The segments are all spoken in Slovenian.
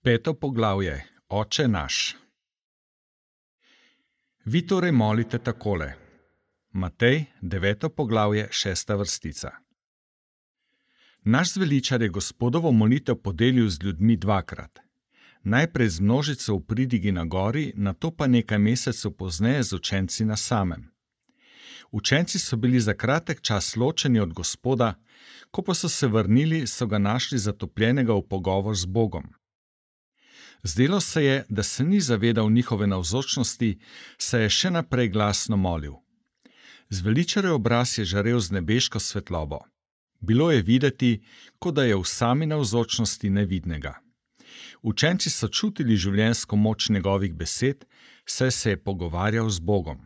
5. poglavje. Oče naš. Vi torej molite takole. Matej, 9. poglavje, 6. vrstica. Naš zveličar je Gospodovo molitev podelil z ljudmi dvakrat. Najprej z množico v pridigi na gori, nato pa nekaj mesecev pozneje z učenci na samem. Učenci so bili za kratek čas ločeni od Gospoda, ko pa so se vrnili, so ga našli zatopljenega v pogovor z Bogom. Zdelo se je, da se ni zavedal njihove navzočnosti, saj je še naprej glasno molil. Zveličarjev obraz je žarel z nebeško svetlobo. Bilo je videti, kot da je v sami navzočnosti nevidnega. Učenci so čutili življenjsko moč njegovih besed, saj se je pogovarjal z Bogom.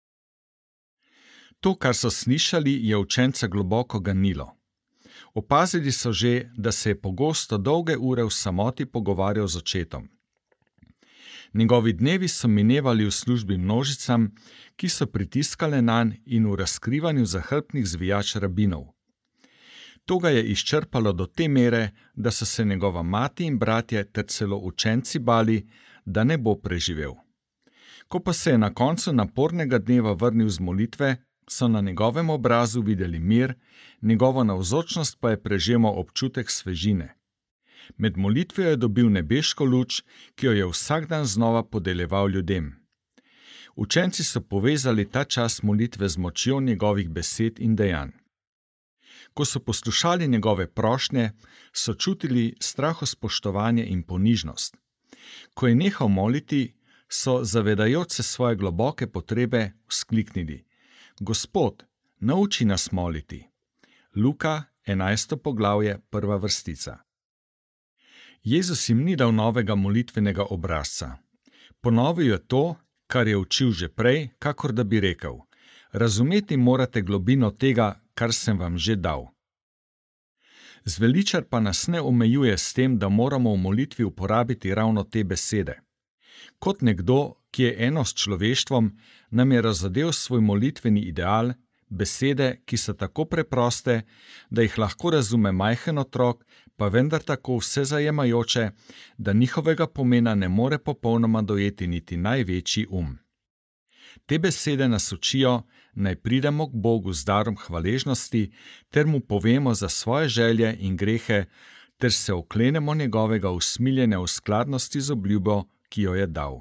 To, kar so slišali, je učence globoko ganilo. Opazili so že, da se je pogosto dolge ure v samoti pogovarjal z očetom. Njegovi dnevi so minevali v službi množicam, ki so pritiskale nanj in v razkrivanju zahrbtnih zvijač rabinov. To ga je izčrpalo do te mere, da so se njegova mati in bratje ter celo učenci bali, da ne bo preživel. Ko pa se je na koncu napornega dneva vrnil z molitve, so na njegovem obrazu videli mir, njegovo navzočnost pa je prežemal občutek svežine. Med molitvijo je dobil nebeško luč, ki jo je vsak dan znova podeljeval ljudem. Učenci so povezali ta čas molitve z močjo njegovih besed in dejanj. Ko so poslušali njegove prošnje, so čutili strahospoštovanje in ponižnost. Ko je nehal moliti, so, zavedajoč se svoje globoke potrebe, vzkliknili: Gospod, nauči nas moliti. Luka, 11. poglavje, 1. vrstica. Jezus jim ni dal novega molitvenega obrazca. Ponovil je to, kar je učil že prej, kakor da bi rekel: razumeti morate globino tega, kar sem vam že dal. Zveličar pa nas ne omejuje s tem, da moramo v molitvi uporabiti ravno te besede. Kot nekdo, ki je eno s človeštvom, nam je razodel svoj molitveni ideal, besede, ki so tako preproste, da jih lahko razume majhen otrok, pa vendar tako vsezajemajoče, da njihovega pomena ne more popolnoma dojeti niti največji um. Te besede nas učijo, naj pridemo k Bogu z darom hvaležnosti, ter mu povemo za svoje želje in grehe, ter se oklenemo njegovega usmiljenja v skladnosti z obljubo, ki jo je dal.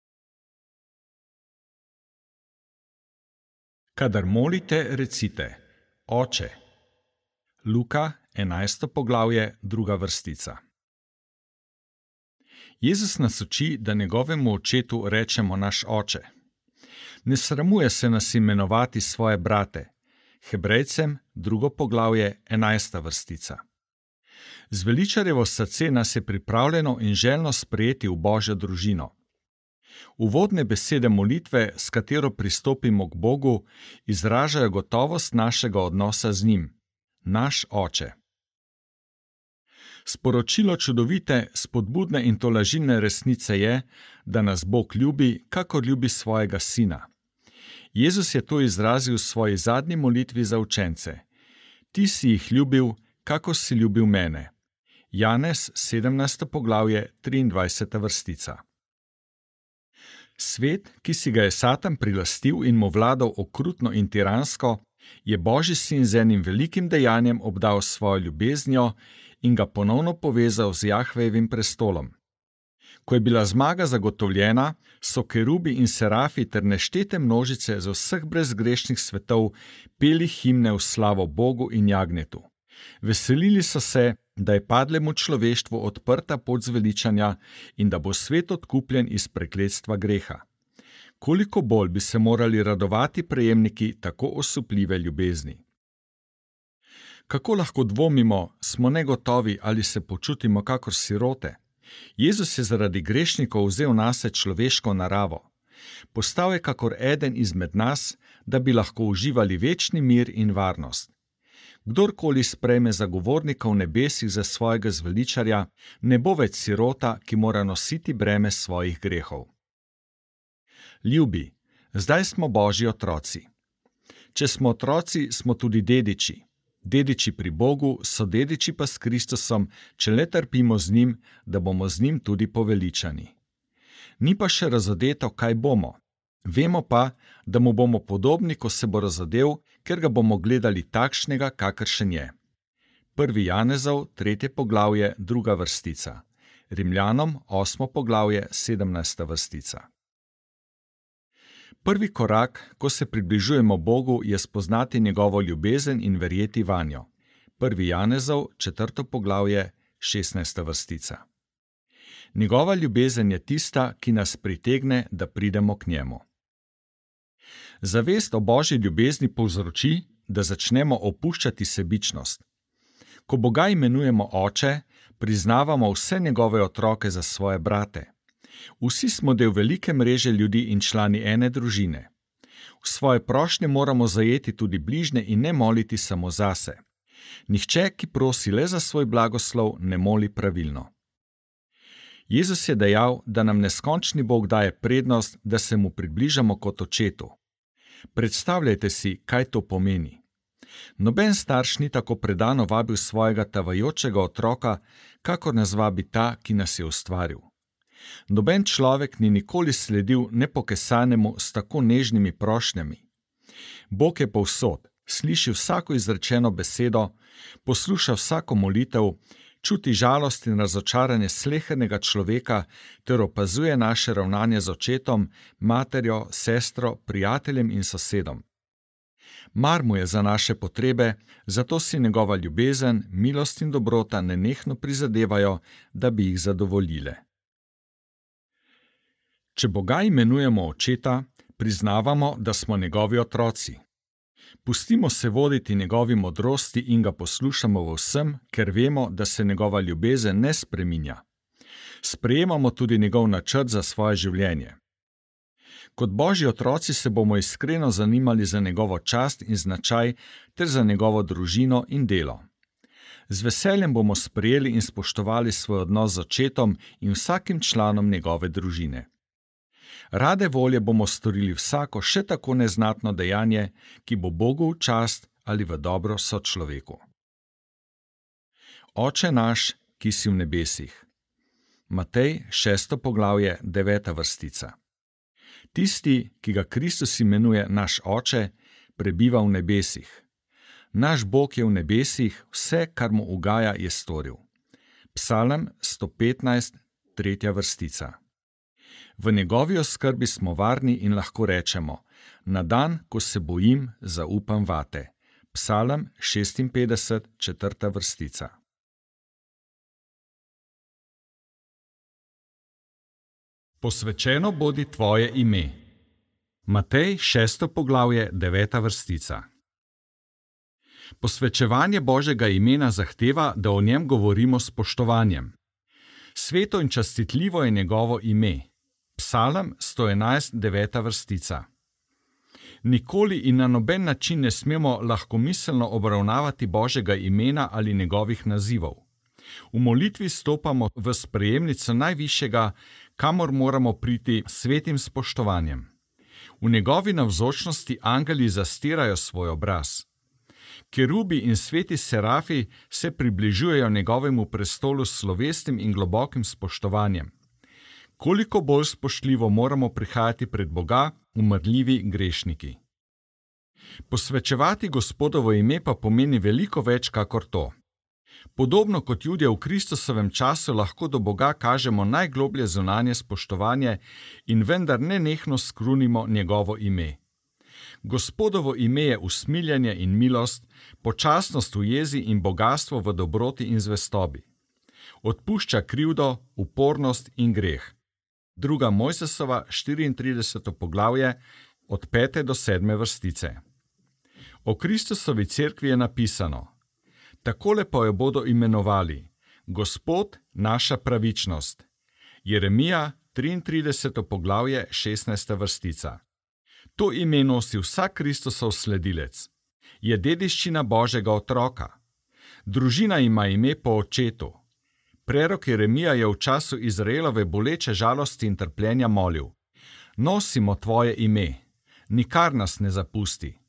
Kadar molite, recite: Oče. Luka, 11. poglavje, 2. vrstica. Jezus nas uči, da njegovemu očetu rečemo naš oče. Ne sramuje se nas imenovati svoje brate. Hebrejcem, 2. poglavje, 11. vrstica. Zveličarjevo srce nas je pripravljeno in željno sprejeti v Božjo družino. Uvodne besede molitve, s katero pristopimo k Bogu, izražajo gotovost našega odnosa z njim, naš oče. Sporočilo čudovite, spodbudne in tolažilne resnice je, da nas Bog ljubi, kakor ljubi svojega sina. Jezus je to izrazil v svoji zadnji molitvi za učence: Ti si jih ljubil, kakor si ljubil mene. Janez, 17. poglavje, 23. vrstica. Svet, ki si ga je Satan prilastil in mu vladal okrutno in tiransko, je Božji sin z enim velikim dejanjem obdal svojo ljubeznijo in ga ponovno povezal z Jahvejevim prestolom. Ko je bila zmaga zagotovljena, so kerubi in serafi ter neštete množice z vseh brezgrešnih svetov peli himne v slavo Bogu in jagnjetu. Veselili so se, da je padlemu človeštvu odprta pot zveličanja in da bo svet odkupljen iz prekletstva greha. Koliko bolj bi se morali radovati prejemniki tako osupljive ljubezni. Kako lahko dvomimo, smo negotovi ali se počutimo kakor sirote? Jezus je zaradi grešnikov vzel nase človeško naravo. Postal je kakor eden izmed nas, da bi lahko uživali večni mir in varnost. Kdorkoli sprejme zagovornika v nebesih za svojega zveličarja, ne bo več sirota, ki mora nositi breme svojih grehov. Ljubi, zdaj smo Božji otroci. Če smo otroci, smo tudi dediči. Dediči pri Bogu so dediči pa s Kristusom, če le trpimo z njim, da bomo z njim tudi poveličani. Ni pa še razodeto, kaj bomo. Vemo pa, da mu bomo podobni, ko se bo razodel, ker ga bomo gledali takšnega, kakršen je. 1. Janezov, 3. poglavje, 2. vrstica. Rimljanom, 8. poglavje, 17. vrstica. Prvi korak, ko se približujemo Bogu, je spoznati njegovo ljubezen in verjeti vanjo. 1. Janezov, 4. poglavje, 16. vrstica. Njegova ljubezen je tista, ki nas pritegne, da pridemo k njemu. Zavest o Božji ljubezni povzroči, da začnemo opuščati sebičnost. Ko Boga imenujemo Oče, priznavamo vse njegove otroke za svoje brate. Vsi smo del velike mreže ljudi in člani ene družine. V svoje prošnje moramo zajeti tudi bližnje in ne moliti samo zase. Nihče, ki prosi le za svoj blagoslov, ne moli pravilno. Jezus je dejal, da nam neskončni Bog daje prednost, da se mu približamo kot očetu. Predstavljajte si, kaj to pomeni. Noben starš ni tako predano vabil svojega tavajočega otroka, kakor nas vabi ta, ki nas je ustvaril. Noben človek ni nikoli sledil nepokesanemu s tako nežnimi prošnjami. Bog je povsod, sliši vsako izrečeno besedo, posluša vsako molitev, čuti žalost in razočaranje slehernega človeka ter opazuje naše ravnanje z očetom, materjo, sestro, prijateljem in sosedom. Mar mu je za naše potrebe, zato si njegova ljubezen, milost in dobrota nenehno prizadevajo, da bi jih zadovoljile. Če Boga imenujemo očeta, priznavamo, da smo njegovi otroci. Pustimo se voditi njegovi modrosti in ga poslušamo v vsem, ker vemo, da se njegova ljubezen ne spreminja. Sprejemamo tudi njegov načrt za svoje življenje. Kot Božji otroci se bomo iskreno zanimali za njegovo čast in značaj ter za njegovo družino in delo. Z veseljem bomo sprejeli in spoštovali svoj odnos z očetom in vsakim članom njegove družine. Rade volje bomo storili vsako še tako neznatno dejanje, ki bo Bogu v čast ali v dobro sočloveku. Oče naš, ki si v nebesih. Matej, 6. poglavje, 9. vrstica. Tisti, ki ga Kristus imenuje naš Oče, prebiva v nebesih. Naš Bog je v nebesih, vse, kar mu ugaja, je storil. Psalm 115, 3. vrstica. V njegovi oskrbi smo varni in lahko rečemo: na dan, ko se bojim, zaupam vate. Psalm 56, 4. vrstica. Posvečeno bodi tvoje ime. Matej, 6. poglavje, 9. vrstica. Posvečevanje Božjega imena zahteva, da o njem govorimo s spoštovanjem. Sveto in častitljivo je njegovo ime. Psalm 111, 9. vrstica. Nikoli in na noben način ne smemo lahkomiselno obravnavati Božjega imena ali njegovih nazivov. V molitvi stopamo v sprejemnico najvišjega, kamor moramo priti s svetim spoštovanjem. V njegovi navzočnosti angeli zastirajo svoj obraz. Kerubi in sveti serafi se približujejo njegovemu prestolu s slovesnim in globokim spoštovanjem. Koliko bolj spoštljivo moramo prihajati pred Boga, umrljivi grešniki. Posvečevati Gospodovo ime pa pomeni veliko več kakor to. Podobno kot Judje v Kristusovem času lahko do Boga kažemo najgloblje zunanje spoštovanje in vendar nenehno skrunimo njegovo ime. Gospodovo ime je usmiljenje in milost, počasnost v jezi in bogastvo v dobroti in zvestobi. Odpušča krivdo, upornost in greh. 2. Mojsesova, 34. poglavje, od 5. do 7. vrstice. O Kristusovi cerkvi je napisano: takole pa jo bodo imenovali: Gospod, naša pravičnost. Jeremija, 33. poglavje, 16. vrstica. To ime nosi vsak Kristusov sledilec. Je dediščina Božjega otroka. Družina ima ime po očetu. Prerok Jeremija je v času Izraelove boleče žalosti in trpljenja molil: nosimo tvoje ime, nikar nas ne zapusti.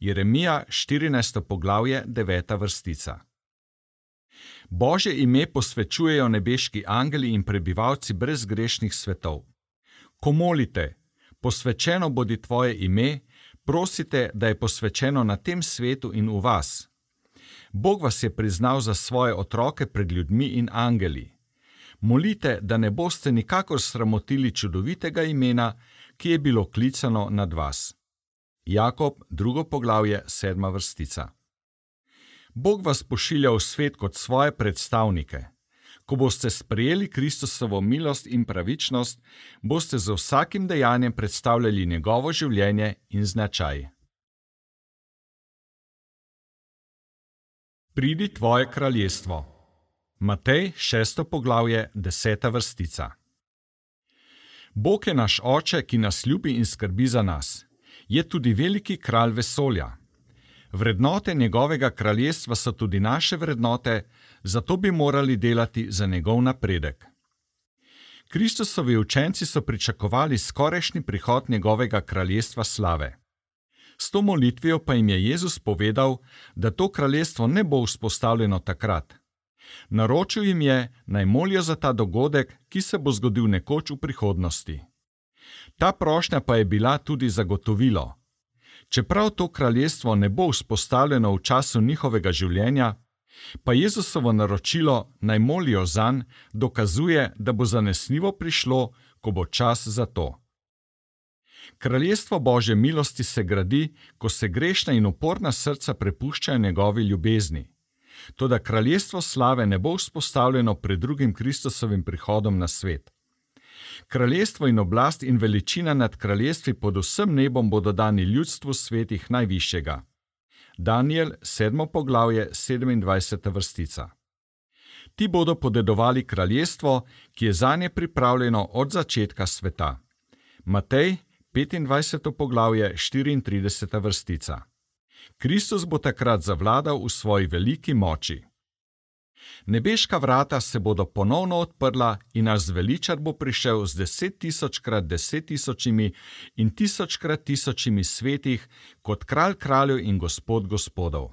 Jeremija 14. poglavje 9. vrstica. Božje ime posvečujejo nebeški angeli in prebivalci brezgrešnih svetov. Ko molite, posvečeno bodi tvoje ime, prosite, da je posvečeno na tem svetu in v vas. Bog vas je priznal za svoje otroke pred ljudmi in angeli. Molite, da ne boste nikakor sramotili čudovitega imena, ki je bilo klicano nad vas. Jakob, 2. poglavje, 7. vrstica. Bog vas pošilja v svet kot svoje predstavnike. Ko boste sprejeli Kristusovo milost in pravičnost, boste z vsakim dejanjem predstavljali njegovo življenje in značaj. Pridi tvoje kraljestvo. Matej, 6. poglavje, 10. vrstica. Bog je naš oče, ki nas ljubi in skrbi za nas. Je tudi veliki kralj vesolja. Vrednote njegovega kraljestva so tudi naše vrednote, zato bi morali delati za njegov napredek. Kristusovi učenci so pričakovali skorajšnji prihod njegovega kraljestva slave. S to molitvijo pa jim je Jezus povedal, da to kraljestvo ne bo vzpostavljeno takrat. Naročil jim je, naj molijo za ta dogodek, ki se bo zgodil nekoč v prihodnosti. Ta prošnja pa je bila tudi zagotovilo. Čeprav to kraljestvo ne bo vzpostavljeno v času njihovega življenja, pa Jezusovo naročilo, naj molijo zanj, dokazuje, da bo zanesljivo prišlo, ko bo čas za to. Kraljestvo Božje milosti se gradi, ko se grešna in uporna srca prepuščajo njegovi ljubezni. Toda kraljestvo slave ne bo vzpostavljeno pred drugim Kristusovim prihodom na svet. Kraljestvo in oblast in veličina nad kraljestvi pod vsem nebom bodo dani ljudstvu svetih najvišjega. Danijel, 7. poglavje, 27. vrstica. Ti bodo podedovali kraljestvo, ki je zanje pripravljeno od začetka sveta. Matej, 25. poglavje, 34. vrstica. Kristus bo takrat zavladal v svoji veliki moči. Nebeška vrata se bodo ponovno odprla in naš zveličar bo prišel z 10.000 x 10.000 in 1000 x 1000 svetih kot kralj kraljev in gospod gospodov.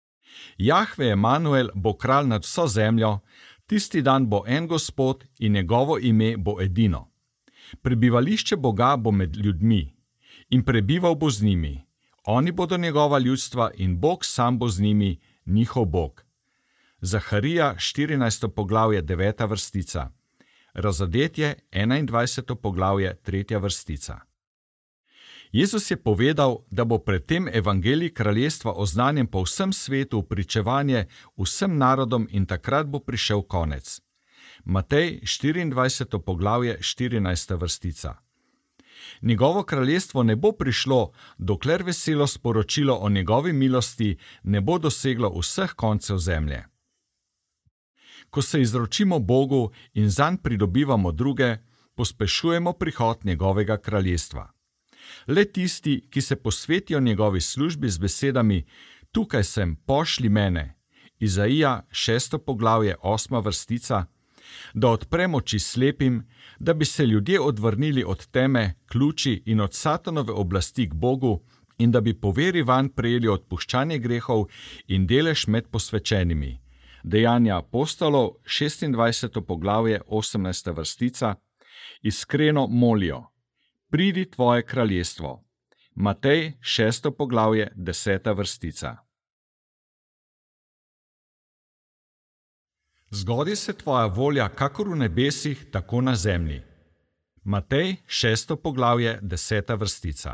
Jahve Emanuel bo kralj nad vso zemljo, tisti dan bo en gospod in njegovo ime bo edino. Prebivališče Boga bo med ljudmi in prebival bo z njimi. Oni bodo njegova ljudstva in Bog sam bo z njimi, njihov Bog. Zaharija, 14. poglavje, 9. vrstica. Razodetje, 21. poglavje, 3. vrstica. Jezus je povedal, da bo pred tem evangelij kraljestva oznanjen po vsem svetu v pričevanje vsem narodom in takrat bo prišel konec. Matej, 24. poglavje, 14. vrstica. Njegovo kraljestvo ne bo prišlo, dokler veselo sporočilo o njegovi milosti ne bo doseglo vseh koncev zemlje. Ko se izročimo Bogu in zanj pridobivamo druge, pospešujemo prihod njegovega kraljestva. Le tisti, ki se posvetijo njegovi službi z besedami "Tukaj sem, pošlji mene", Izaija, 6. poglavje, 8. vrstica, da odpremo oči slepim, da bi se ljudje odvrnili od teme, ključi in od Satanove oblasti k Bogu in da bi po veri vanj prejeli odpuščanje grehov in delež med posvečenimi. Dejanja apostolov, 26. poglavje, 18. vrstica, iskreno molijo: Pridi tvoje kraljestvo. Matej, 6. poglavje, 10. vrstica. Zgodi se tvoja volja, kakor v nebesih, tako na zemlji. Matej, 6. poglavje, 10. vrstica.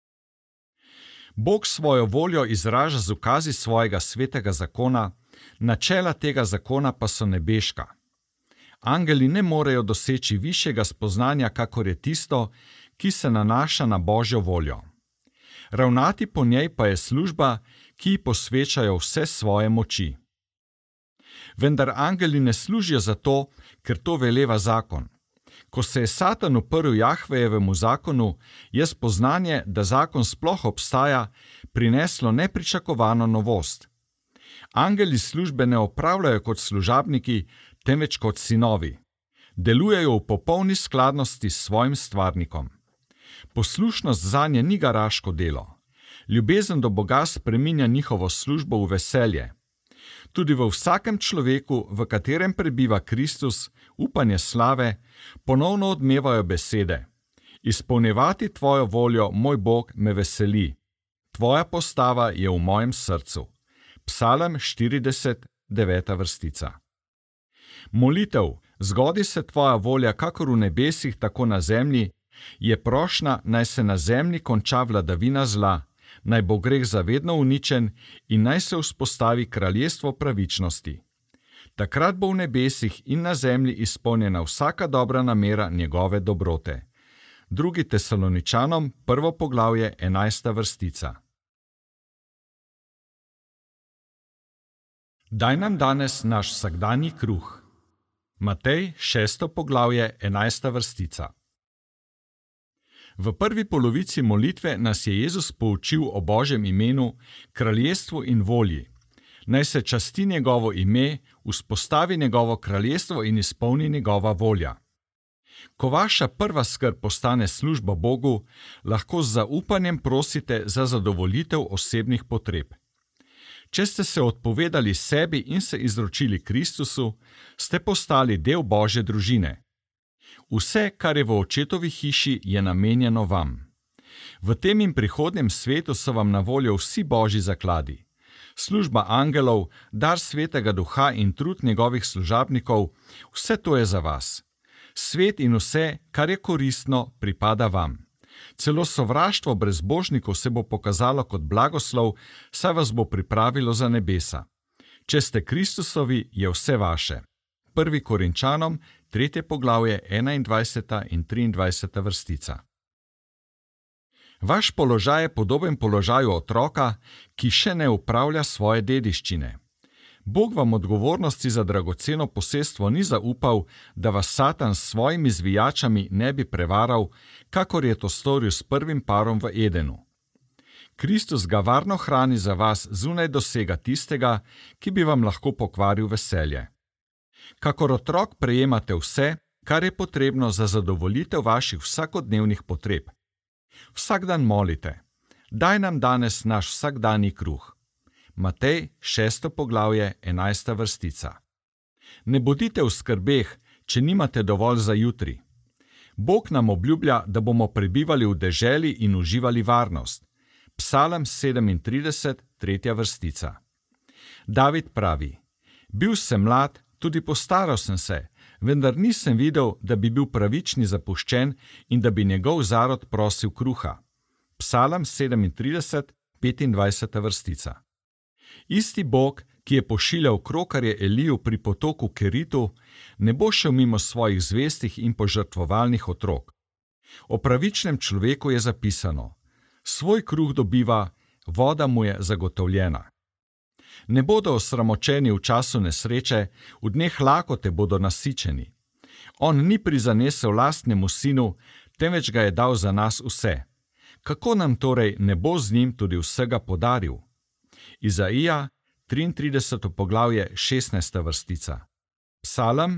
Bog svojo voljo izraža z ukazi svojega svetega zakona, načela tega zakona pa so nebeška. Angeli ne morejo doseči višjega spoznanja, kakor je tisto, ki se nanaša na Božjo voljo. Ravnati po njej pa je služba, ki ji posvečajo vse svoje moči. Vendar angeli ne služijo zato, ker to veleva zakon. Ko se je Satan uprl Jahvejevemu zakonu, je spoznanje, da zakon sploh obstaja, prineslo nepričakovano novost. Angeli službe ne opravljajo kot služabniki, temveč kot sinovi. Delujejo v popolni skladnosti s svojim stvarnikom. Poslušnost zanje ni garaško delo. Ljubezen do Boga spreminja njihovo službo v veselje. Tudi v vsakem človeku, v katerem prebiva Kristus, upanje slave, ponovno odmevajo besede: Izpolnjevati tvojo voljo, moj Bog, me veseli. Tvoja postava je v mojem srcu. Psalm 40, 9. vrstica. Molitev, zgodi se tvoja volja, kakor v nebesih, tako na zemlji, je prošnja, naj se na zemlji konča vladavina zla, naj bo greh zavedno uničen in naj se vzpostavi kraljestvo pravičnosti. Takrat bo v nebesih in na zemlji izpolnjena vsaka dobra namera njegove dobrote. 2. Tesaloničanom, 1. poglavje, 11. vrstica. Daj nam danes naš vsakdanji kruh. Matej, 6. poglavje, 11. vrstica. V prvi polovici molitve nas je Jezus poučil o Božjem imenu, kraljestvu in volji. Naj se časti njegovo ime, vzpostavi njegovo kraljestvo in izpolni njegova volja. Ko vaša prva skrb postane služba Bogu, lahko z zaupanjem prosite za zadovoljitev osebnih potreb. Če ste se odpovedali sebi in se izročili Kristusu, ste postali del Božje družine. Vse, kar je v očetovi hiši, je namenjeno vam. V tem in prihodnjem svetu so vam na voljo vsi Božji zakladi. Služba angelov, dar Svetega Duha in trud njegovih služabnikov, vse to je za vas. Svet in vse, kar je koristno, pripada vam. Celo sovraštvo brezbožnikov se bo pokazalo kot blagoslov, saj vas bo pripravilo za nebesa. Če ste Kristusovi, je vse vaše. 1. Korinčanom, 3. poglavje, 21. in 23. vrstica. Vaš položaj je podoben položaju otroka, ki še ne upravlja svoje dediščine. Bog vam odgovornosti za dragoceno posestvo ni zaupal, da vas Satan s svojimi zvijačami ne bi prevaral, kakor je to storil s prvim parom v Edenu. Kristus ga varno hrani za vas zunaj dosega tistega, ki bi vam lahko pokvaril veselje. Kakor otrok prejemate vse, kar je potrebno za zadovoljitev vaših vsakodnevnih potreb. Vsak dan molite: Daj nam danes naš vsakdanji kruh. Matej, 6. poglavje, 11. vrstica. Ne bodite v skrbeh, če nimate dovolj za jutri. Bog nam obljublja, da bomo prebivali v deželi in uživali varnost. Psalm 37, 3. vrstica. David pravi: Bil sem mlad, tudi postaral sem se, vendar nisem videl, da bi bil pravični zapuščen in da bi njegov zarod prosil kruha. Psalm 37, 25. vrstica. Isti Bog, ki je pošiljal krokarje Eliju pri potoku Keritu, ne bo šel mimo svojih zvestih in požrtvovalnih otrok. O pravičnem človeku je zapisano: svoj kruh dobiva, voda mu je zagotovljena. Ne bodo osramočeni v času nesreče, v dneh lakote bodo nasičeni. On ni prizanesel lastnemu sinu, temveč ga je dal za nas vse. Kako nam torej ne bo z njim tudi vsega podaril? Izaija, 33. poglavje, 16. vrstica. Psalm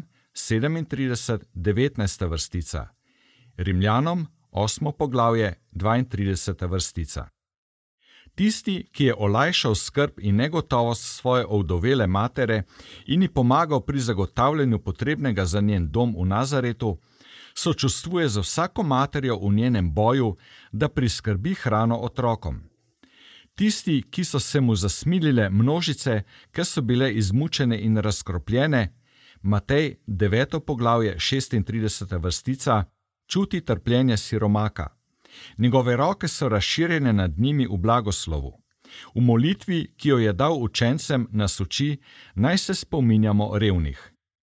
37, 19. vrstica. Rimljanom, 8. poglavje, 32. vrstica. Tisti, ki je olajšal skrb in negotovost svoje ovdovele matere in ji pomagal pri zagotavljanju potrebnega za njen dom v Nazaretu, sočustvuje z vsako materjo v njenem boju, da priskrbi hrano otrokom. Tisti, ki so se mu zasmilile množice, ker so bile izmučene in razkropljene, Matej, 9. poglavje, 36. vrstica, čuti trpljenje siromaka. Njegove roke so razširjene nad njimi v blagoslovu. V molitvi, ki jo je dal učencem, nas uči, naj se spominjamo revnih.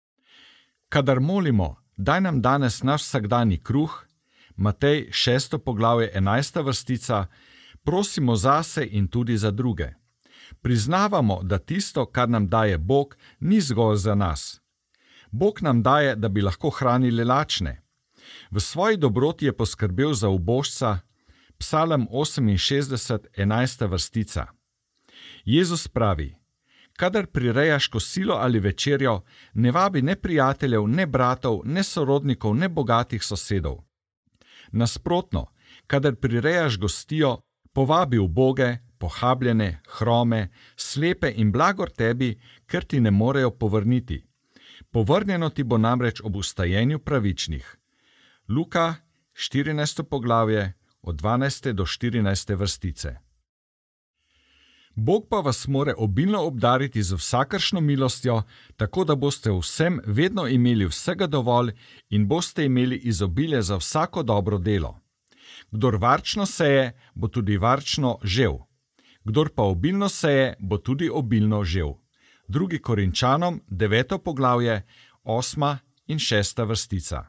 Kadar molimo: Daj nam danes naš vsakdanji kruh, Matej, 6. poglavje, 11. vrstica, prosimo zase in tudi za druge. Priznavamo, da tisto, kar nam daje Bog, ni zgolj za nas. Bog nam daje, da bi lahko hranili lačne. V svoji dobroti je poskrbel za ubožca. Psalm 68, 11. vrstica. Jezus pravi: Kadar prirejaš kosilo ali večerjo, ne vabi ne prijateljev, ne bratov, ne sorodnikov, ne bogatih sosedov. Nasprotno, kadar prirejaš gostijo, Povabi uboge, pohabljene, hrome, slepe in blagor tebi, ker ti ne morejo povrniti. Povrnjeno ti bo namreč ob ustajenju pravičnih. Luka, 14. poglavje, od 12. do 14. vrstice. Bog pa vas more obilno obdariti z vsakršno milostjo, tako da boste vsem vedno imeli vsega dovolj in boste imeli izobilje za vsako dobro delo. Kdor varčno seje, bo tudi varčno žel. Kdor pa obilno seje, bo tudi obilno žel. 2. Korinčanom, 9. poglavje, 8. in 6. vrstica.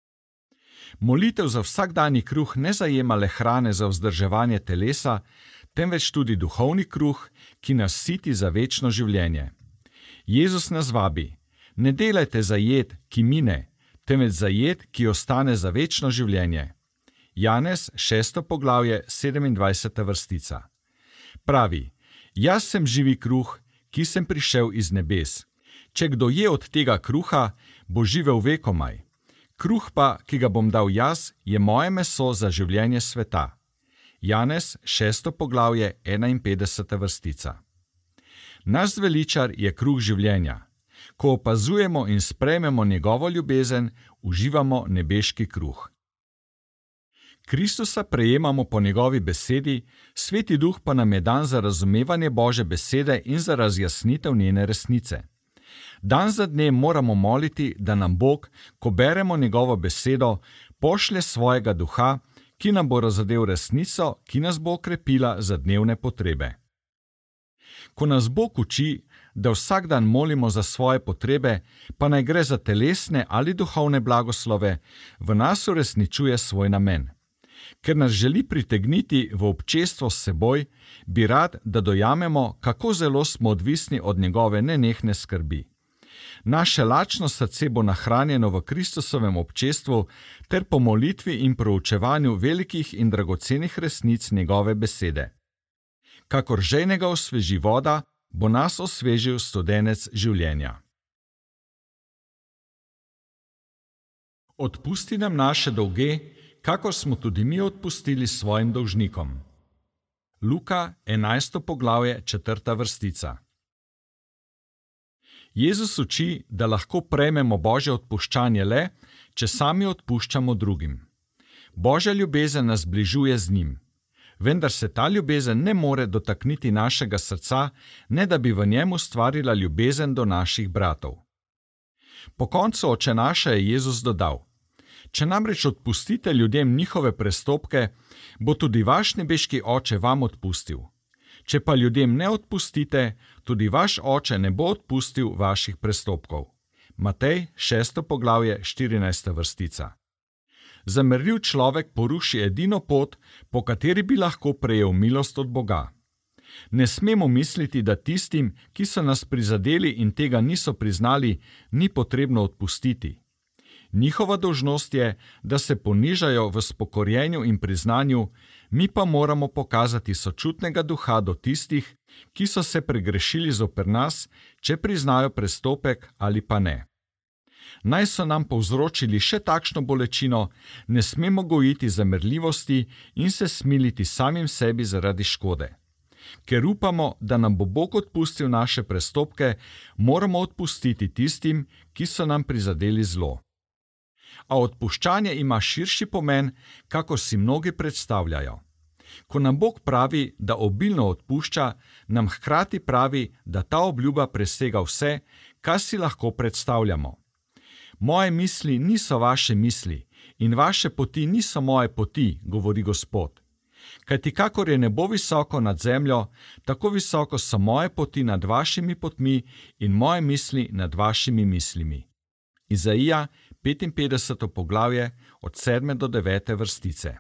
Molitev za vsakdanji kruh ne zajema le hrane za vzdrževanje telesa, temveč tudi duhovni kruh, ki nas siti za večno življenje. Jezus nas vabi: ne delajte za jed, ki mine, temveč za jed, ki ostane za večno življenje. Janez, 6. poglavje, 27. vrstica. Pravi: jaz sem živi kruh, ki sem prišel iz nebes. Če kdo je od tega kruha, bo živel vekomaj. Kruh pa, ki ga bom dal jaz, je moje meso za življenje sveta. Janez, 6. poglavje, 51. vrstica. Naš zveličar je kruh življenja. Ko opazujemo in sprejmemo njegovo ljubezen, uživamo nebeški kruh. Kristusa prejemamo po njegovi besedi, Sveti Duh pa nam je dan za razumevanje Božje besede in za razjasnitev njene resnice. Dan za dnem moramo moliti, da nam Bog, ko beremo njegovo besedo, pošlje svojega duha, ki nam bo razodel resnico, ki nas bo okrepila za dnevne potrebe. Ko nas Bog uči, da vsak dan molimo za svoje potrebe, pa naj gre za telesne ali duhovne blagoslove, v nas uresničuje svoj namen. Ker nas želi pritegniti v občestvo s seboj, bi rad, da dojamemo, kako zelo smo odvisni od njegove nenehne skrbi. Naše lačno srce bo nahranjeno v Kristusovem občestvu ter po molitvi in proučevanju velikih in dragocenih resnic njegove besede. Kakor žejnega osveži voda, bo nas osvežil studenec življenja. Odpusti nam naše dolge, kakor smo tudi mi odpustili svojim dolžnikom. Luka, 11. poglavje, 4. vrstica. Jezus uči, da lahko prejmemo Božje odpuščanje le, če sami odpuščamo drugim. Božja ljubezen nas zbližuje z njim. Vendar se ta ljubezen ne more dotakniti našega srca, ne da bi v njem ustvarila ljubezen do naših bratov. Po koncu Očenaša je Jezus dodal: če namreč odpustite ljudem njihove prestopke, bo tudi vaš nebeški Oče vam odpustil. Če pa ljudem ne odpustite, tudi vaš Oče ne bo odpustil vaših prestopkov. Matej, 6. poglavje, 14. vrstica. Zamerljiv človek poruši edino pot, po kateri bi lahko prejel milost od Boga. Ne smemo misliti, da tistim, ki so nas prizadeli in tega niso priznali, ni potrebno odpustiti. Njihova dolžnost je, da se ponižajo v spokorjenju in priznanju, mi pa moramo pokazati sočutnega duha do tistih, ki so se pregrešili zoper nas, če priznajo prestopek ali pa ne. Naj so nam povzročili še takšno bolečino, ne smemo gojiti zamerljivosti in se smiliti samim sebi zaradi škode. Ker upamo, da nam bo Bog odpustil naše prestopke, moramo odpustiti tistim, ki so nam prizadeli zlo. A odpuščanje ima širši pomen, kakor si mnogi predstavljajo. Ko nam Bog pravi, da obilno odpušča, nam hkrati pravi, da ta obljuba presega vse, kar si lahko predstavljamo. Moje misli niso vaše misli in vaše poti niso moje poti, govori Gospod. Kajti kakor je nebo visoko nad zemljo, tako visoko so moje poti nad vašimi potmi in moje misli nad vašimi mislimi. Izaija, 55. poglavje, od 7. do 9. vrstice.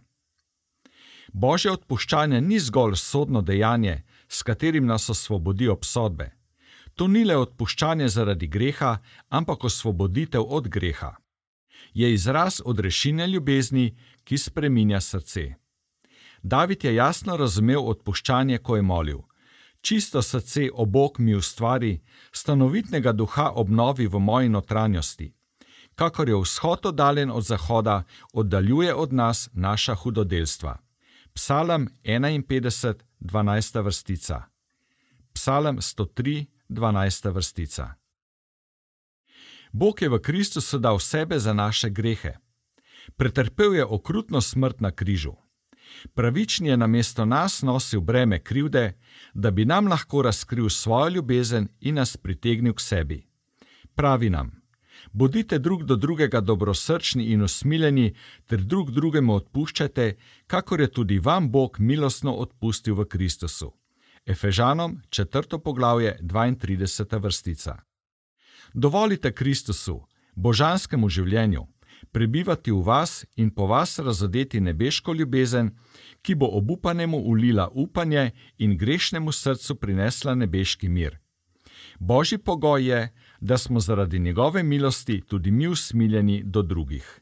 Božje odpuščanje ni zgolj sodno dejanje, s katerim nas osvobodi obsodbe. To ni le odpuščanje zaradi greha, ampak osvoboditev od greha. Je izraz odrešine ljubezni, ki spreminja srce. David je jasno razumel odpuščanje, ko je molil: čisto srce, o Bog, mi ustvari, stanovitnega duha obnovi v moji notranjosti. Kakor je vzhod oddaljen od zahoda, oddaljuje od nas naša hudodelstva. Psalm 51, 12. vrstica. Psalm 103, 12. vrstica. Bog je v Kristusu dal sebe za naše grehe. Pretrpel je okrutno smrt na križu. Pravični je namesto nas nosil breme krivde, da bi nam lahko razkril svojo ljubezen in nas pritegnil k sebi. Pravi nam: bodite drug do drugega dobrosrčni in usmiljeni ter drug drugemu odpuščajte, kakor je tudi vam Bog milostno odpustil v Kristusu. Efežanom 4. poglavje 32. vrstica. Dovolite Kristusu, božanskemu življenju, prebivati v vas in po vas razodeti nebeško ljubezen, ki bo obupanemu ulila upanje in grešnemu srcu prinesla nebeški mir. Božji pogoj je, da smo zaradi njegove milosti tudi mi usmiljeni do drugih.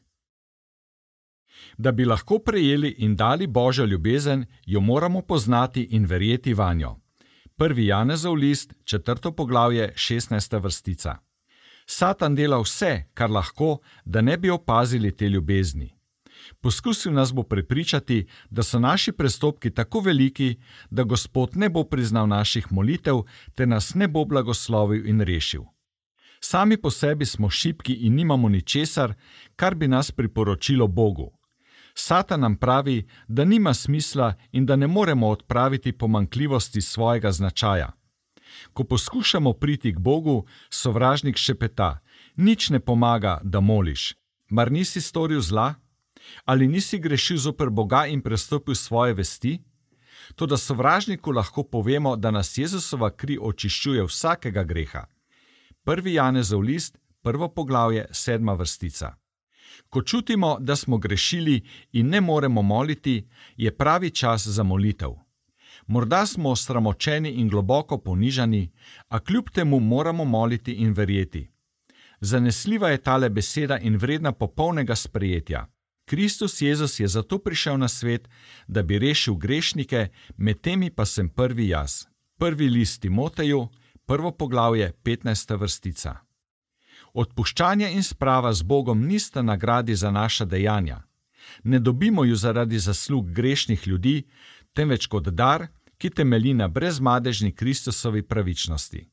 Da bi lahko prejeli in dali Božjo ljubezen, jo moramo poznati in verjeti vanjo. 1. Janezov list, 4. poglavje, 16. vrstica. Satan dela vse, kar lahko, da ne bi opazili te ljubezni. Poskusil nas bo prepričati, da so naši prestopki tako veliki, da Gospod ne bo priznal naših molitev, te nas ne bo blagoslovil in rešil. Sami po sebi smo šibki in nimamo ničesar, kar bi nas priporočilo Bogu. Satan nam pravi, da nima smisla in da ne moremo odpraviti pomanjkljivosti svojega značaja. Ko poskušamo priti k Bogu, sovražnik šepeta: nič ne pomaga, da moliš. Mar nisi storil zla? Ali nisi grešil zoper Boga in prestopil svoje vesti? Toda sovražniku lahko povemo, da nas Jezusova kri očiščuje vsakega greha. 1. Janezov list, 1. poglavje, 7. vrstica. Ko čutimo, da smo grešili in ne moremo moliti, je pravi čas za molitev. Morda smo osramočeni in globoko ponižani, a kljub temu moramo moliti in verjeti. Zanesljiva je tale beseda in vredna popolnega sprejetja. Kristus Jezus je zato prišel na svet, da bi rešil grešnike, med temi pa sem prvi jaz. 1. list Timoteju, 1. poglavje, 15. vrstica. Odpuščanje in sprava z Bogom nista nagradi za naša dejanja. Ne dobimo ju zaradi zaslug grešnih ljudi, temveč kot dar, ki temelji na brezmadežni Kristusovi pravičnosti.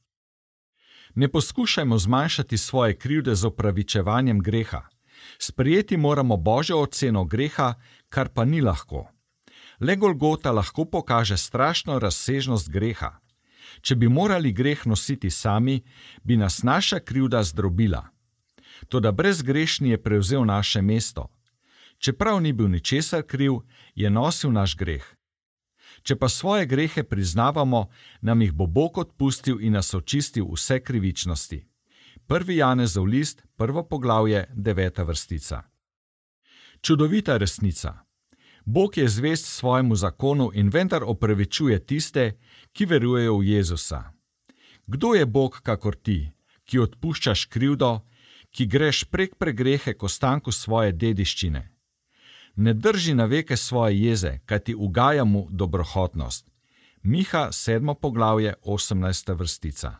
Ne poskušajmo zmanjšati svoje krivde z opravičevanjem greha. Sprejeti moramo Božjo oceno greha, kar pa ni lahko. Le Golgota lahko pokaže strašno razsežnost greha. Če bi morali greh nositi sami, bi nas naša krivda zdrobila. Toda brezgrešni je prevzel naše mesto. Čeprav ni bil ničesar kriv, je nosil naš greh. Če pa svoje grehe priznavamo, nam jih bo Bog odpustil in nas očistil vse krivičnosti. 1. Janezov list, 1. poglavje, 9. vrstica. Čudovita resnica. Bog je zvest svojemu zakonu in vendar opravičuje tiste, ki verujejo v Jezusa. Kdo je Bog kakor ti, ki odpuščaš krivdo, ki greš prek pregrehe k ostanku svoje dediščine? Ne drži na veke svoje jeze, kajti ugaja mu dobrohotnost. Miha 7. poglavje, 18. vrstica.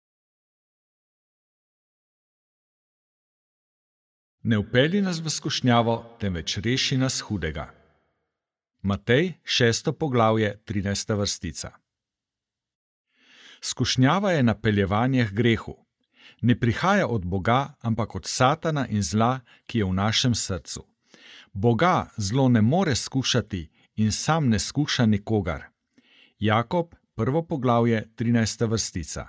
Ne vpelji nas v skušnjavo, temveč reši nas hudega. Matej 6. poglavje, 13. vrstica. Skušnjava je napeljevanje k grehu. Ne prihaja od Boga, ampak od Satana in zla, ki je v našem srcu. Boga zlo ne more skušati in sam ne skuša nikogar. Jakob 1. poglavje, 13. vrstica.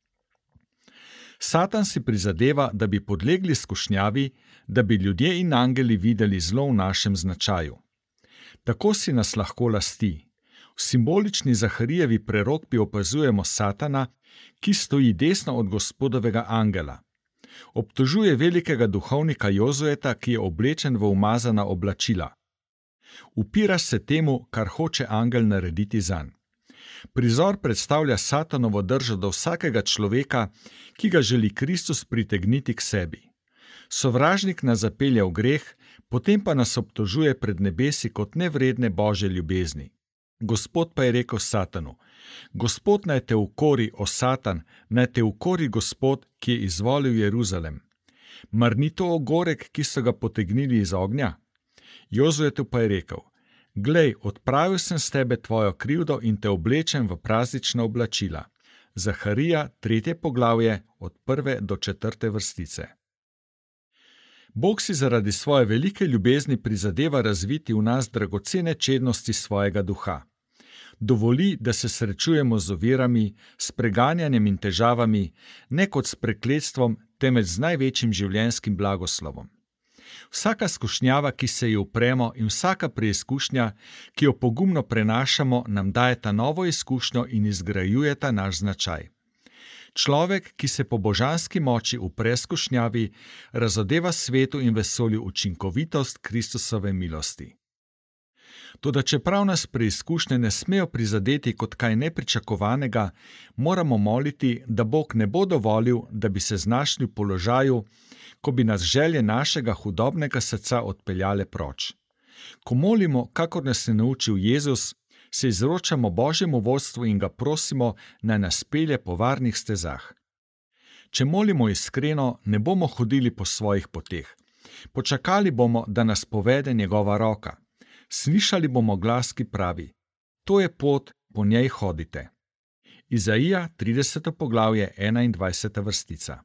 Satan si prizadeva, da bi podlegli skušnjavi, da bi ljudje in angeli videli zlo v našem značaju. Tako si nas lahko lasti. V simbolični Zaharijevi prerokbi opazujemo Satana, ki stoji desno od Gospodovega angela. Obtožuje velikega duhovnika Jozueta, ki je oblečen v umazana oblačila. Upira se temu, kar hoče angel narediti zanj. Prizor predstavlja Satanovo držo do vsakega človeka, ki ga želi Kristus pritegniti k sebi. Sovražnik nas zapelje v greh, potem pa nas obtožuje pred nebesi kot nevredne Božje ljubezni. Gospod pa je rekel Satanu: Gospod naj te ukori, o Satan, naj te ukori Gospod, ki je izvolil Jeruzalem. Mar ni to ogorek, ki so ga potegnili iz ognja? Jozuetu pa je rekel: Glej, odpravil sem s tebe tvojo krivdo in te oblečem v praznična oblačila. Zaharija, 3. poglavje, od 1. do 4. vrstice. Bog si zaradi svoje velike ljubezni prizadeva razviti v nas dragocene čednosti svojega duha. Dovoli, da se srečujemo z ovirami, s preganjanjem in težavami, ne kot s prekletstvom, temveč z največjim življenjskim blagoslovom. Vsaka skušnjava, ki se ji upremo, in vsaka preizkušnja, ki jo pogumno prenašamo, nam dajeta novo izkušnjo in izgrajujeta naš značaj. Človek, ki se po božanski moči upre skušnjavi, razodeva svetu in vesolju učinkovitost Kristusove milosti. Toda čeprav nas preizkušnje ne smejo prizadeti kot kaj nepričakovanega, moramo moliti, da Bog ne bo dovolil, da bi se znašli v položaju, ko bi nas želje našega hudobnega srca odpeljale proč. Ko molimo, kakor nas je naučil Jezus, se izročamo Božjemu vodstvu in ga prosimo, naj nas pelje po varnih stezah. Če molimo iskreno, ne bomo hodili po svojih poteh. Počakali bomo, da nas povede njegova roka. Slišali bomo glas, ki pravi: to je pot, po njej hodite. Izaija, 30. poglavje, 21. vrstica.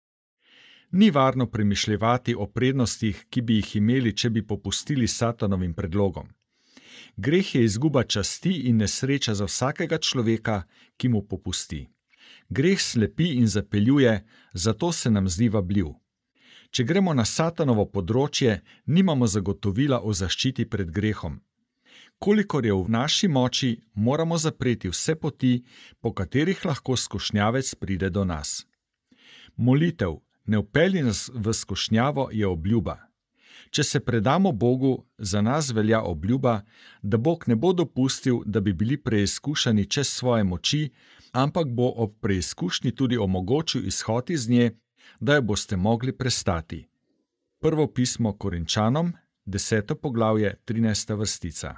Ni varno premišljevati o prednostih, ki bi jih imeli, če bi popustili satanovim predlogom. Greh je izguba časti in nesreča za vsakega človeka, ki mu popusti. Greh slepi in zapeljuje, zato se nam zdi vabljiv. Če gremo na satanovo področje, nimamo zagotovila o zaščiti pred grehom. Kolikor je v naši moči, moramo zapreti vse poti, po katerih lahko skušnjavec pride do nas. Molitev, ne vpelji nas v skušnjavo, je obljuba. Če se predamo Bogu, za nas velja obljuba, da Bog ne bo dopustil, da bi bili preizkušani čez svoje moči, ampak bo ob preizkušnji tudi omogočil izhod iz nje, da jo boste mogli prestati. Prvo pismo Korinčanom, 10. poglavje, 13. vrstica.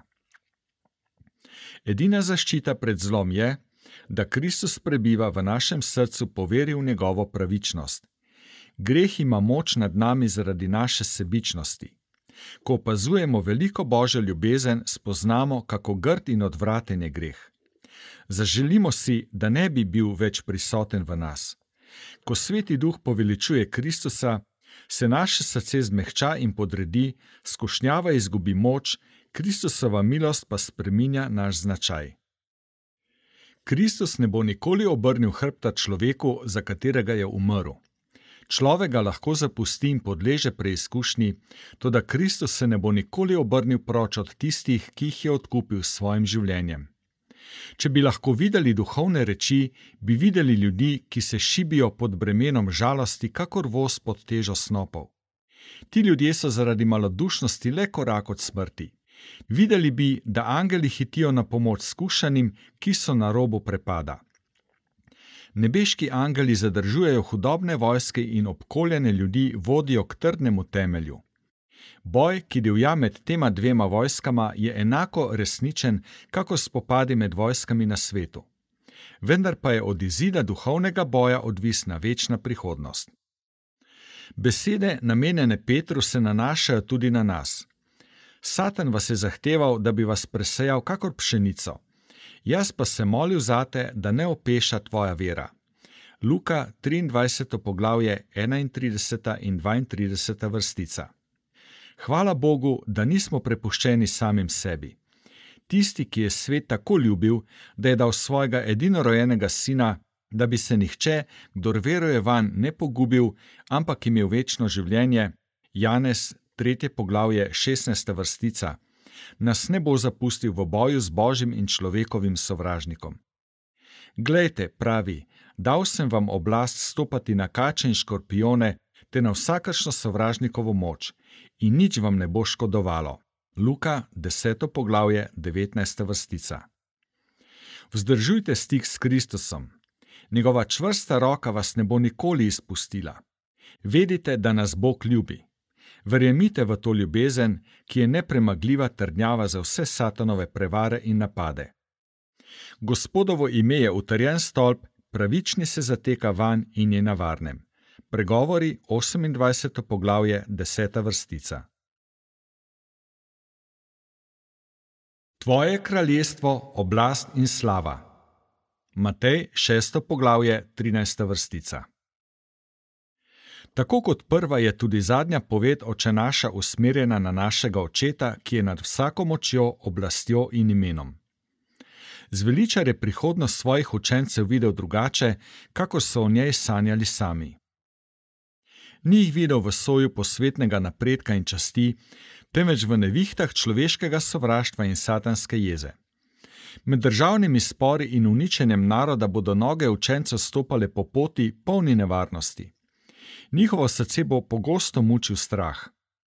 Edina zaščita pred zlom je, da Kristus prebiva v našem srcu po veri v njegovo pravičnost. Greh ima moč nad nami zaradi naše sebičnosti. Ko opazujemo veliko Božjo ljubezen, spoznamo, kako grd in odvraten je greh. Zaželimo si, da ne bi bil več prisoten v nas. Ko Sveti Duh poveličuje Kristusa, se naše srce zmehča in podredi, skušnjava izgubi moč, Kristusova milost pa spreminja naš značaj. Kristus ne bo nikoli obrnil hrbta človeku, za katerega je umrl. Človek ga lahko zapusti in podleže preizkušnji, toda Kristus se ne bo nikoli obrnil proč od tistih, ki jih je odkupil s svojim življenjem. Če bi lahko videli duhovne reči, bi videli ljudi, ki se šibijo pod bremenom žalosti, kakor voz pod težo snopov. Ti ljudje so zaradi malodušnosti le korak od smrti. Videli bi, da angeli hitijo na pomoč skušanim, ki so na robu prepada. Nebeški angeli zadržujejo hudobne vojske in obkoljene ljudi vodijo k trdnemu temelju. Boj, ki divja med tema dvema vojskama, je enako resničen, kakor spopadi med vojskami na svetu. Vendar pa je od izida duhovnega boja odvisna večna prihodnost. Besede, namenjene Petru, se nanašajo tudi na nas. Satan vas je zahteval, da bi vas presejal kakor pšenico. Jaz pa se molil zate, da ne opeša tvoja vera. Luka, 23. poglavje, 31. in 32. vrstica. Hvala Bogu, da nismo prepuščeni samim sebi. Tisti, ki je svet tako ljubil, da je dal svojega edinorojenega sina, da bi se nihče, kdor veruje vanj, ne pogubil, ampak imel večno življenje, Janez, 3. poglavje, 16. vrstica, nas ne bo zapustil v boju z Božjim in človekovim sovražnikom. Glejte, pravi, dal sem vam oblast stopati na kače in škorpijone, te na vsakršno sovražnikovo moč, in nič vam ne bo škodovalo. Luka, 10. poglavje, 19. vrstica. Vzdržujte stik s Kristusom. Njegova čvrsta roka vas ne bo nikoli izpustila. Vedite, da nas Bog ljubi. Verjemite v to ljubezen, ki je nepremagljiva trdnjava za vse satanove prevare in napade. Gospodovo ime je utrjen stolp, pravični se zateka vanj in je na varnem. Pregovori, 28. poglavje, 10. vrstica. Tvoje kraljestvo, oblast in slava. Matej, 6. poglavje, 13. vrstica. Tako kot prva je tudi zadnja poved Oče naša usmerjena na našega Očeta, ki je nad vsako močjo, oblastjo in imenom. Zveličar je prihodnost svojih učencev videl drugače, kako so o njej sanjali sami. Ni jih videl v soju posvetnega napredka in časti, temveč v nevihtah človeškega sovraštva in satanske jeze. Med državnimi spori in uničenjem naroda bodo noge učencev stopale po poti polni nevarnosti. Njihovo srce bo pogosto mučil strah.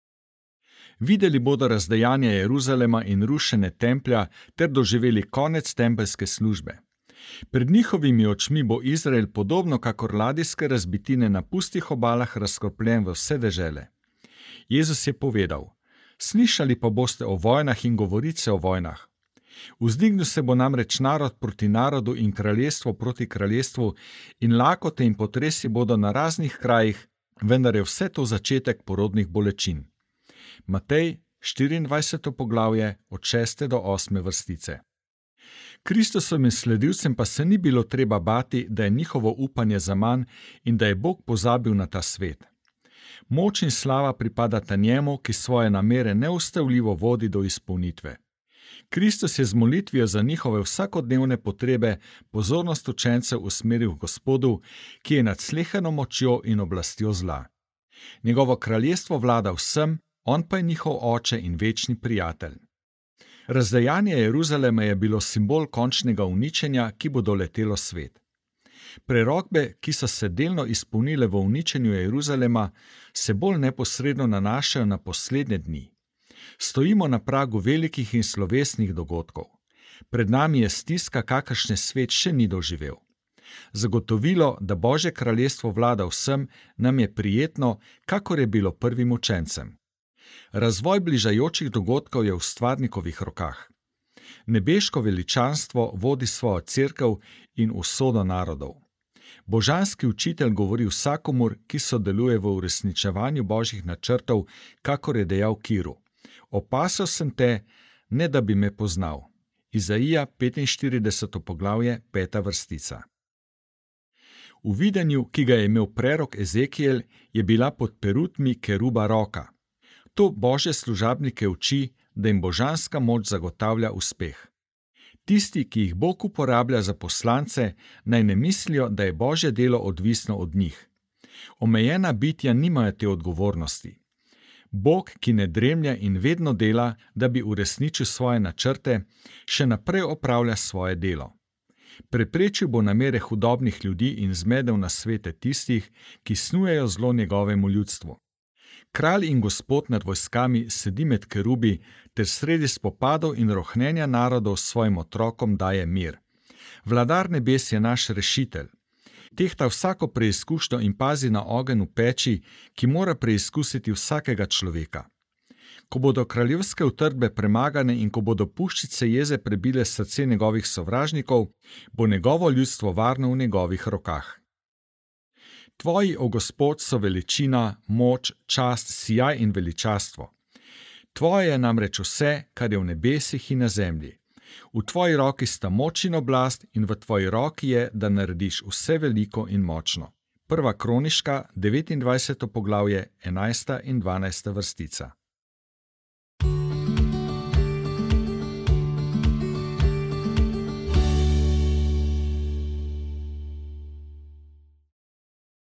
Videli bodo razdejanje Jeruzalema in rušenje templja ter doživeli konec tempeljske službe. Pred njihovimi očmi bo Izrael podobno kakor ladijske razbitine na pustih obalah razkropljen v vse dežele. Jezus je povedal: Slišali pa boste o vojnah in govorice o vojnah. Vzdignil se bo namreč narod proti narodu in kraljestvo proti kraljestvu in lakote in potresi bodo na raznih krajih, vendar je vse to začetek porodnih bolečin. Matej, 24. poglavje, od 6. do 8. vrstice. Kristusovim sledilcem pa se ni bilo treba bati, da je njihovo upanje zaman in da je Bog pozabil na ta svet. Moč in slava pripadata njemu, ki svoje namere neustavljivo vodi do izpolnitve. Kristus je z molitvijo za njihove vsakodnevne potrebe pozornost učencev usmeril k Gospodu, ki je nad slehano močjo in oblastjo zla. Njegovo kraljestvo vlada vsem, on pa je njihov oče in večni prijatelj. Razdejanje Jeruzalema je bilo simbol končnega uničenja, ki bo doletelo svet. Prerokbe, ki so se delno izpolnile v uničenju Jeruzalema, se bolj neposredno nanašajo na poslednje dni. Stojimo na pragu velikih in slovesnih dogodkov. Pred nami je stiska, kakršne svet še ni doživel. Zagotovilo, da Božje kraljestvo vlada vsem, nam je prijetno, kakor je bilo prvim učencem. Razvoj bližajočih dogodkov je v stvarnikovih rokah. Nebeško veličanstvo vodi svojo cerkev in usodo narodov. Božanski učitelj govori vsakomur, ki sodeluje v uresničevanju Božjih načrtov, kakor je dejal Kiru: Opasal sem te, ne da bi me poznal. Izaija, 45. poglavje, 5. vrstica. V videnju, ki ga je imel prerok Ezekiel, je bila pod perutmi keruba roka. To Božje služabnike uči, da jim božanska moč zagotavlja uspeh. Tisti, ki jih Bog uporablja za poslance, naj ne mislijo, da je Božje delo odvisno od njih. Omejena bitja nimajo te odgovornosti. Bog, ki ne dremlja in vedno dela, da bi uresničil svoje načrte, še naprej opravlja svoje delo. Preprečil bo namere hudobnih ljudi in zmedel na svete tistih, ki snujejo zlo njegovemu ljudstvu. Kralj in Gospod nad vojskami sedi med kerubi ter sredi spopadov in rohnenja narodov svojim otrokom daje mir. Vladar nebes je naš rešitelj. Tehta vsako preizkušnjo in pazi na ogenj v peči, ki mora preizkusiti vsakega človeka. Ko bodo kraljevske utrdbe premagane in ko bodo puščice jeze prebile srce njegovih sovražnikov, bo njegovo ljudstvo varno v njegovih rokah. Tvoji, o Gospod, so veličina, moč, čast, sijaj in veličastvo. Tvoje je namreč vse, kar je v nebesih in na zemlji. V tvoji roki sta moč in oblast in v tvoji roki je, da narediš vse veliko in močno. 1. Kroniška, 29. poglavje, 11. in 12. vrstica.